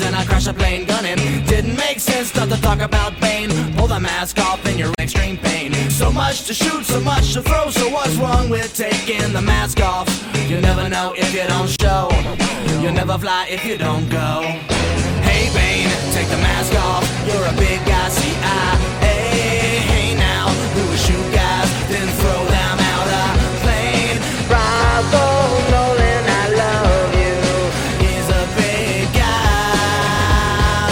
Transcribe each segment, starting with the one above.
kids and I crash a plane gunning. Didn't make sense not to talk about pain. Pull the mask off and you're in extreme pain. So much to shoot, so much to throw. So what's wrong with taking the mask off? You never know if you don't show. You'll never fly if you don't go. Hey Bane, take the mask off. You're a big guy, CIA. Hey now, who will shoot guys, then throw them out of plane? Bravo, Nolan, I love you. He's a big guy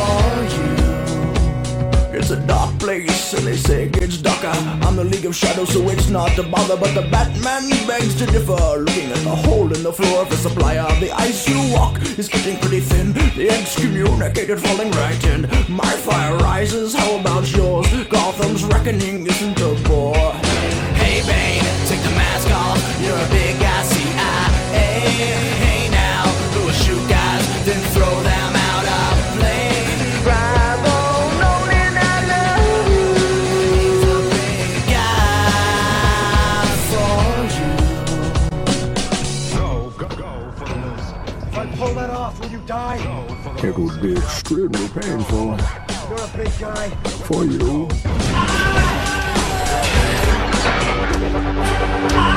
for you. It's a dark place, and they say it gets darker. I'm the League of Shadows, so it's not to bother. But the Batman begs to differ. Looking at the hole in the floor of the supply of the ice you walk is getting pretty thin. The excommunicated falling right in. My fire rises, how about yours? Gotham's reckoning isn't a bore. Hey Bane, take the mask off. You're a big guy, CIA. Hey now, who will shoot guys, then throw them out of plane? Bravo, Nolan, I love you. He's a big guy for you. Go for the list. If I pull that off, will you die? It would be extremely painful You're a big guy. for you.